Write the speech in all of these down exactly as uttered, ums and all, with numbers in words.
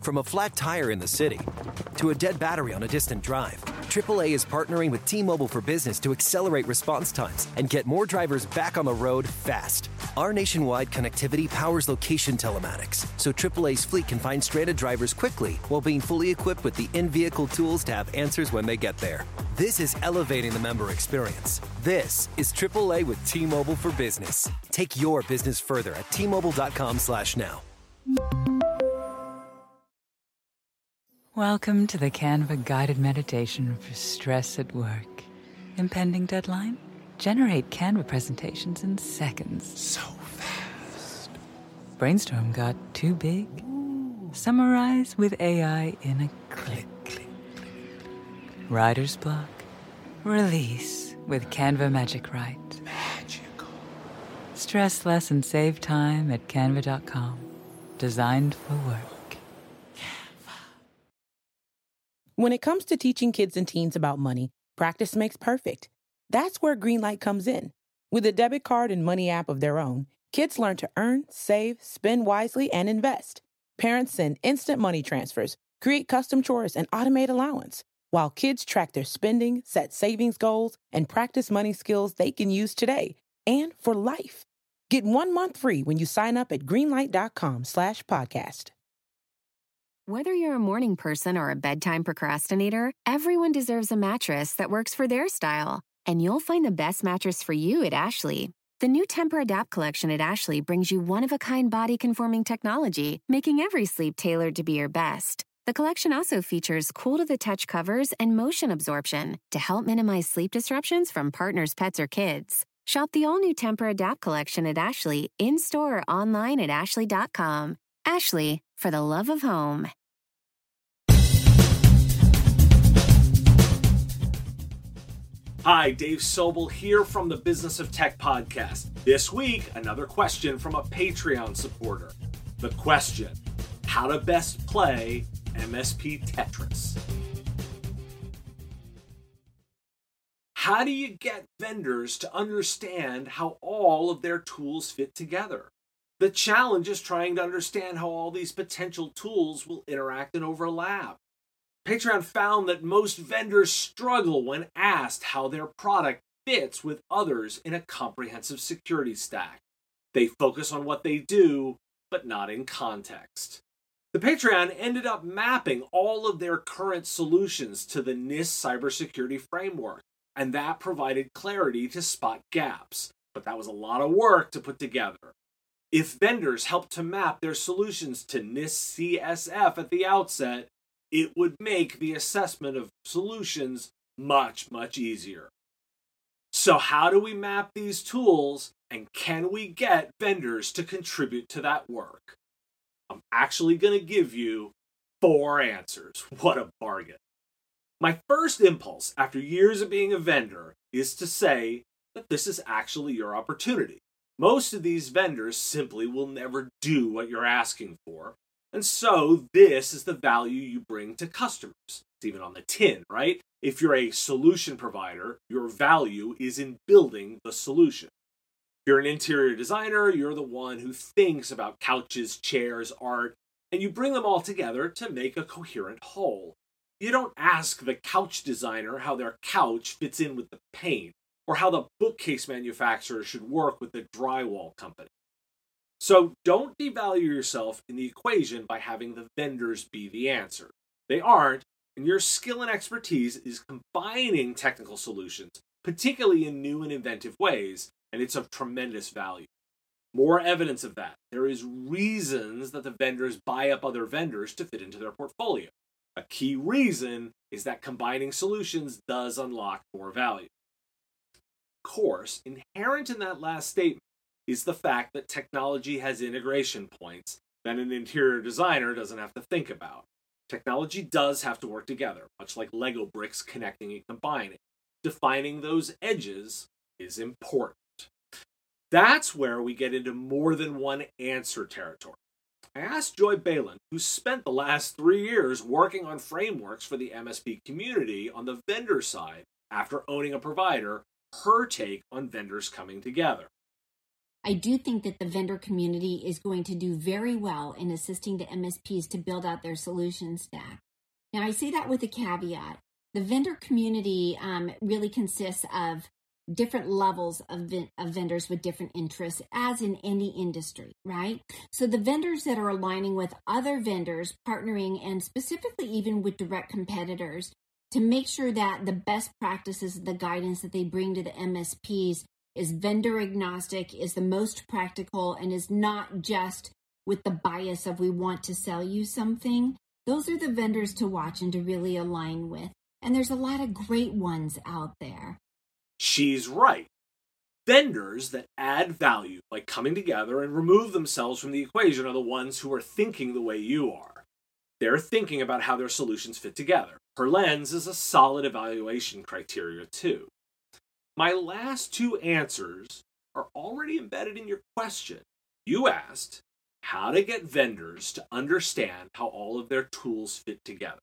From a flat tire in the city to a dead battery on a distant drive, triple A is partnering with T-Mobile for Business to accelerate response times and get more drivers back on the road fast. Our nationwide connectivity powers location telematics, so triple A's fleet can find stranded drivers quickly while being fully equipped with the in-vehicle tools to have answers when they get there. This is elevating the member experience. This is triple A with T-Mobile for Business. Take your business further at T Mobile dot com slash now. Welcome to the Canva guided meditation for stress at work. Impending deadline? Generate Canva presentations in seconds. So fast. Brainstorm got too big? Ooh. Summarize with A I in a click. Click, click. Writer's block? Release with Canva Magic Write. Magical. Stress less and save time at canva dot com. Designed for work. When it comes to teaching kids and teens about money, practice makes perfect. That's where Greenlight comes in. With a debit card and money app of their own, kids learn to earn, save, spend wisely, and invest. Parents send instant money transfers, create custom chores, and automate allowance, while kids track their spending, set savings goals, and practice money skills they can use today and for life. Get one month free when you sign up at greenlight dot com slash podcast. Whether you're a morning person or a bedtime procrastinator, everyone deserves a mattress that works for their style. And you'll find the best mattress for you at Ashley. The new Temper-Adapt collection at Ashley brings you one-of-a-kind body-conforming technology, making every sleep tailored to be your best. The collection also features cool-to-the-touch covers and motion absorption to help minimize sleep disruptions from partners, pets, or kids. Shop the all-new Temper-Adapt collection at Ashley, in-store or online at ashley dot com. Ashley, for the love of home. Hi, Dave Sobel here from the Business of Tech podcast. This week, another question from a Patreon supporter. The question, how to best play M S P Tetris. How do you get vendors to understand how all of their tools fit together? The challenge is trying to understand how all these potential tools will interact and overlap. Patreon found that most vendors struggle when asked how their product fits with others in a comprehensive security stack. They focus on what they do, but not in context. The Patreon ended up mapping all of their current solutions to the NIST cybersecurity framework, and that provided clarity to spot gaps, but that was a lot of work to put together. If vendors helped to map their solutions to NIST C S F at the outset, it would make the assessment of solutions much, much easier. So how do we map these tools, and can we get vendors to contribute to that work? I'm actually going to give you four answers. What a bargain. My first impulse after years of being a vendor is to say that this is actually your opportunity. Most of these vendors simply will never do what you're asking for, and so this is the value you bring to customers. It's even on the tin, right? If you're a solution provider, your value is in building the solution. If you're an interior designer, you're the one who thinks about couches, chairs, art, and you bring them all together to make a coherent whole. You don't ask the couch designer how their couch fits in with the paint, or how the bookcase manufacturer should work with the drywall company. So don't devalue yourself in the equation by having the vendors be the answer. They aren't, and your skill and expertise is combining technical solutions, particularly in new and inventive ways, and it's of tremendous value. More evidence of that. There is reasons that the vendors buy up other vendors to fit into their portfolio. A key reason is that combining solutions does unlock more value. Of course, inherent in that last statement is the fact that technology has integration points that an interior designer doesn't have to think about. Technology does have to work together, much like Lego bricks connecting and combining. Defining those edges is important. That's where we get into more than one answer territory. I asked Joy Balin, who spent the last three years working on frameworks for the M S P community on the vendor side after owning a provider, her take on vendors coming together. I do think that the vendor community is going to do very well in assisting the M S Ps to build out their solution stack. Now, I say that with a caveat. The vendor community um, really consists of different levels of, ven- of vendors with different interests, as in any industry, right? So the vendors that are aligning with other vendors, partnering, and specifically even with direct competitors to make sure that the best practices, the guidance that they bring to the M S Ps is vendor agnostic, is the most practical, and is not just with the bias of we want to sell you something. Those are the vendors to watch and to really align with. And there's a lot of great ones out there. She's right. Vendors that add value by coming together and remove themselves from the equation are the ones who are thinking the way you are. They're thinking about how their solutions fit together. Her lens is a solid evaluation criteria too. My last two answers are already embedded in your question. You asked how to get vendors to understand how all of their tools fit together.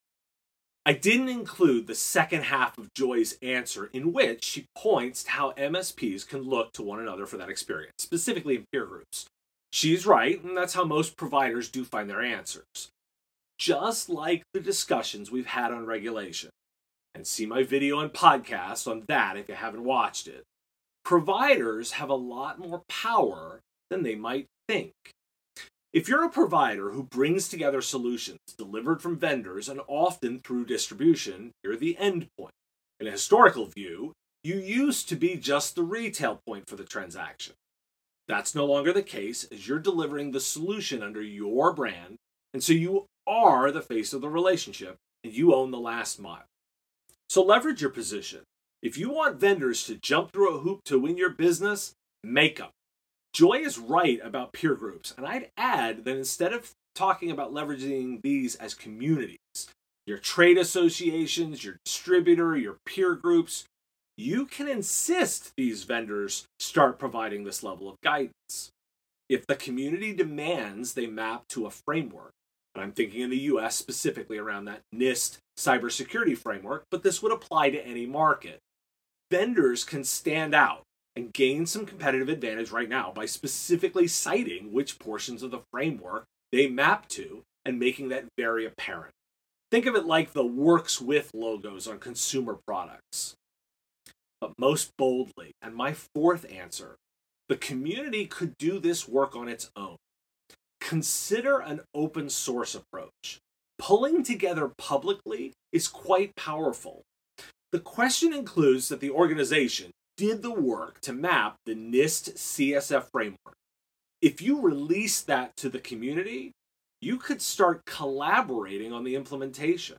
I didn't include the second half of Joy's answer, in which she points to how M S Ps can look to one another for that experience, specifically in peer groups. She's right, and that's how most providers do find their answers. Just like the discussions we've had on regulation. And see my video and podcast on that if you haven't watched it. Providers have a lot more power than they might think. If you're a provider who brings together solutions delivered from vendors and often through distribution, you're the end point. In a historical view, you used to be just the retail point for the transaction. That's no longer the case, as you're delivering the solution under your brand, and so you are the face of the relationship, and you own the last mile. So leverage your position. If you want vendors to jump through a hoop to win your business, make them. Joy is right about peer groups, and I'd add that instead of talking about leveraging these as communities, your trade associations, your distributor, your peer groups, you can insist these vendors start providing this level of guidance. If the community demands they map to a framework, and I'm thinking in the U S specifically around that NIST cybersecurity framework, but this would apply to any market, vendors can stand out and gain some competitive advantage right now by specifically citing which portions of the framework they map to and making that very apparent. Think of it like the works with logos on consumer products. But most boldly, and my fourth answer, the community could do this work on its own. Consider an open source approach. Pulling together publicly is quite powerful. The question includes that the organization did the work to map the NIST C S F framework. If you release that to the community, you could start collaborating on the implementation.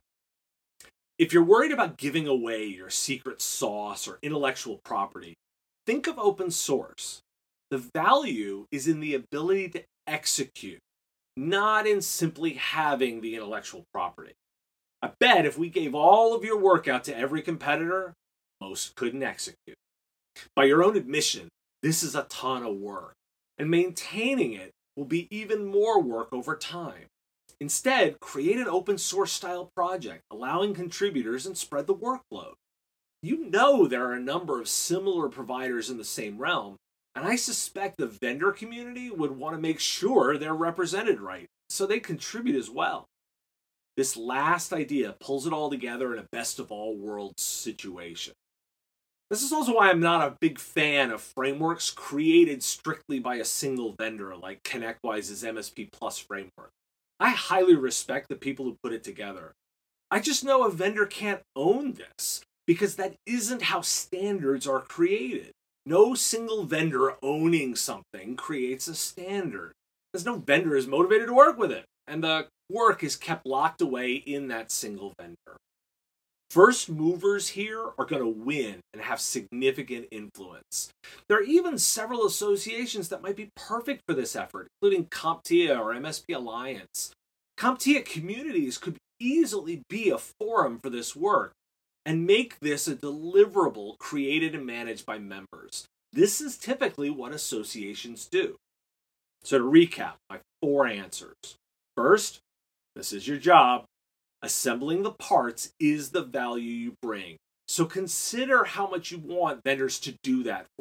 If you're worried about giving away your secret sauce or intellectual property, think of open source. The value is in the ability to execute, not in simply having the intellectual property. I bet if we gave all of your work out to every competitor, most couldn't execute. By your own admission, this is a ton of work, and maintaining it will be even more work over time. Instead, create an open source style project, allowing contributors and spread the workload. You know there are a number of similar providers in the same realm, and I suspect the vendor community would want to make sure they're represented right, so they contribute as well. This last idea pulls it all together in a best of all worlds situation. This is also why I'm not a big fan of frameworks created strictly by a single vendor like ConnectWise's M S P Plus framework. I highly respect the people who put it together. I just know a vendor can't own this because that isn't how standards are created. No single vendor owning something creates a standard. There's no vendor is motivated to work with it, and the work is kept locked away in that single vendor. First movers here are going to win and have significant influence. There are even several associations that might be perfect for this effort, including CompTIA or M S P Alliance. CompTIA communities could easily be a forum for this work and make this a deliverable created and managed by members. This is typically what associations do. So to recap my four answers. First, this is your job. Assembling the parts is the value you bring. So consider how much you want vendors to do that for you.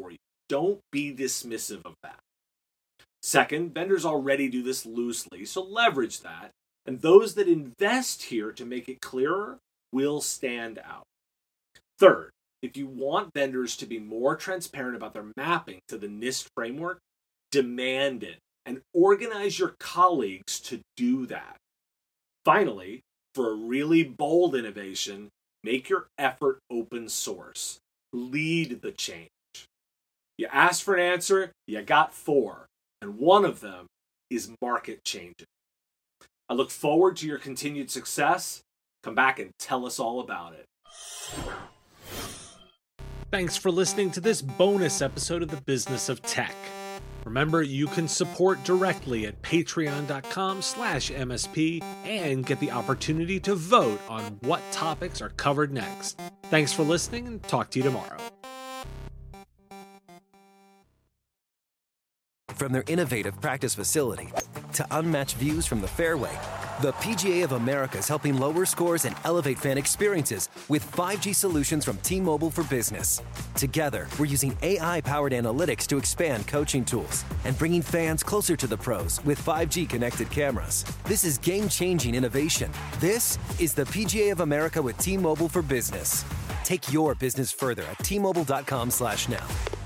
don't be dismissive of that. Second, vendors already do this loosely, so leverage that. And those that invest here to make it clearer will stand out. Third, if you want vendors to be more transparent about their mapping to the NIST framework, demand it and organize your colleagues to do that. Finally, for a really bold innovation, make your effort open source. Lead the change. You asked for an answer, you got four, and one of them is market changing. I look forward to your continued success. Come back and tell us all about it. Thanks for listening to this bonus episode of The Business of Tech. Remember, you can support directly at patreon.com slash MSP and get the opportunity to vote on what topics are covered next. Thanks for listening, and talk to you tomorrow. From their innovative practice facility to unmatched views from the fairway, the P G A of America is helping lower scores and elevate fan experiences with five G solutions from T-Mobile for Business. Together, we're using A I-powered analytics to expand coaching tools and bringing fans closer to the pros with five G connected cameras. This is game-changing innovation. This is the P G A of America with T-Mobile for Business. Take your business further at T-Mobile.com slash now.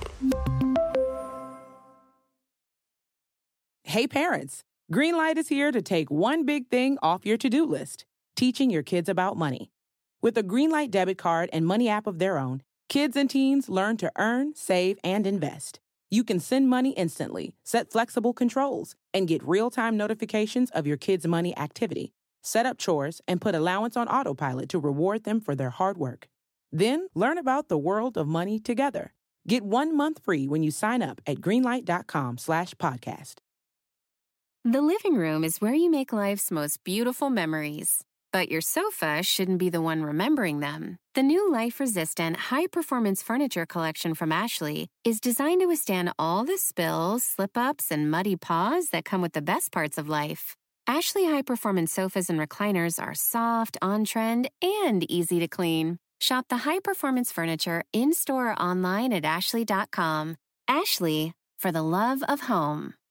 Hey parents, Greenlight is here to take one big thing off your to-do list, teaching your kids about money. With a Greenlight debit card and money app of their own, kids and teens learn to earn, save, and invest. You can send money instantly, set flexible controls, and get real-time notifications of your kids' money activity. Set up chores and put allowance on autopilot to reward them for their hard work. Then learn about the world of money together. Get one month free when you sign up at greenlight.com slash podcast. The living room is where you make life's most beautiful memories. But your sofa shouldn't be the one remembering them. The new life-resistant, high-performance furniture collection from Ashley is designed to withstand all the spills, slip-ups, and muddy paws that come with the best parts of life. Ashley high-performance sofas and recliners are soft, on-trend, and easy to clean. Shop the high-performance furniture in-store or online at ashley dot com. Ashley, for the love of home.